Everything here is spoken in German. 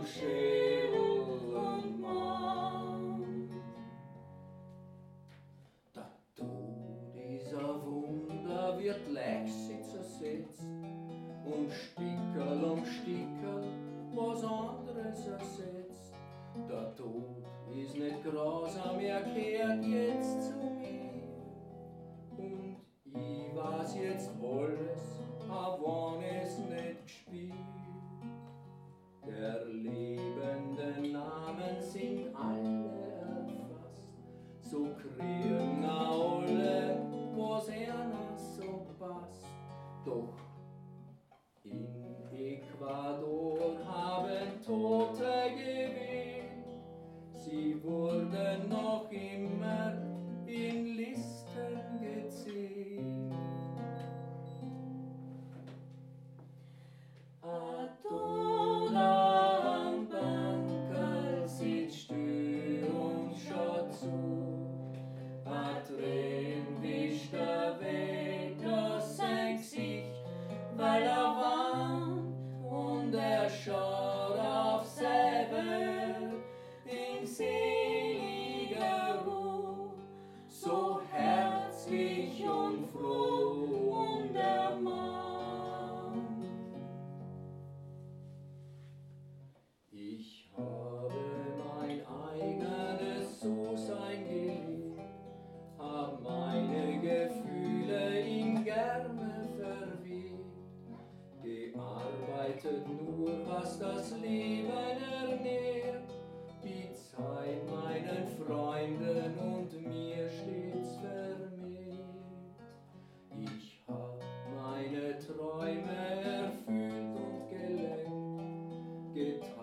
Schädel und Mann. Der Tod dieser Wunder wird leicht sie zersetzt und Stickerl um Stickerl was anderes ersetzt. Der Tod ist nicht grausam, er kehrt jetzt zu mir und ich weiß jetzt alles, auch wenn es nicht gespielt. Der lebenden Namen sind alle erfasst, so kriegen alle, was einer so passt. Doch in Ecuador haben Tote gewählt, sie wurden noch immer in Listen gezählt. A toda am Bankerl sitzt still und schaut zu, a Tränen wischt er weg aus sein Gesicht, weil er warnt und er schaut auf seine Welt in seliger Ruhe, so herzlich und froh und der Mann. Ich habe mein eigenes So-Sein gelebt, hab meine Gefühle ihm gerne verweht, gearbeitet nur, was das Leben ernährt, die Zeit meinen Freunden und mir stets vermehrt. Ich hab meine Träume erfüllt und gelenkt,